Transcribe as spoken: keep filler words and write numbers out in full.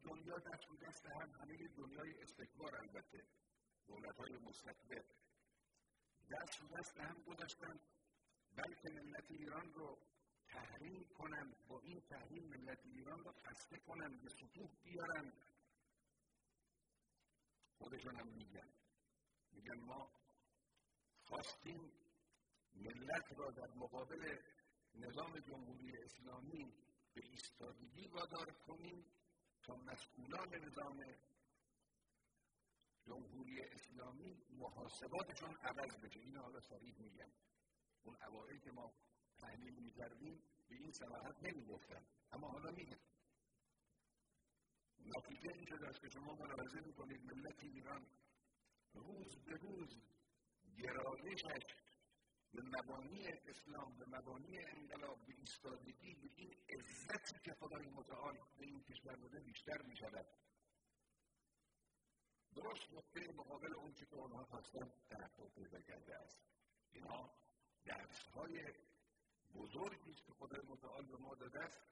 دنیا دست رو دست هم، همه دنیای استکبار البته، دولت‌های مستکبر دست رو دست هم گذاشتن بلکه ملت ایران رو تحریم کنن، با این تحریم ملت ایران رو خسته کنن، به سطوح بیارن. خودشون هم میگن میگن ما خواستیم ملت را در مقابل نظام جمهوری اسلامی به ایستادگی وادار کنیم تا مسئولان نظام جمهوری اسلامی محاسباتشون عوض بشه. این حالا صریح میگن. اون اوائل که ما تحلیل می‌کردیم به این صراحت نمی‌گفتن، اما حالا میگن. نتیجه این شده است که شما ملاحظه می‌کنید ملت ایران روز به روز گرایشش به مبانی اسلام، به مبانی انقلاب، به ایستادگی، به این عزتی که خدای متعال به این کشور داده بیشتر می‌شود. درست نقطه مقابل اون که اونها خواستن تحقق پیدا کرده است. اینها درس‌های بزرگی است که خدای متعال به ما داده است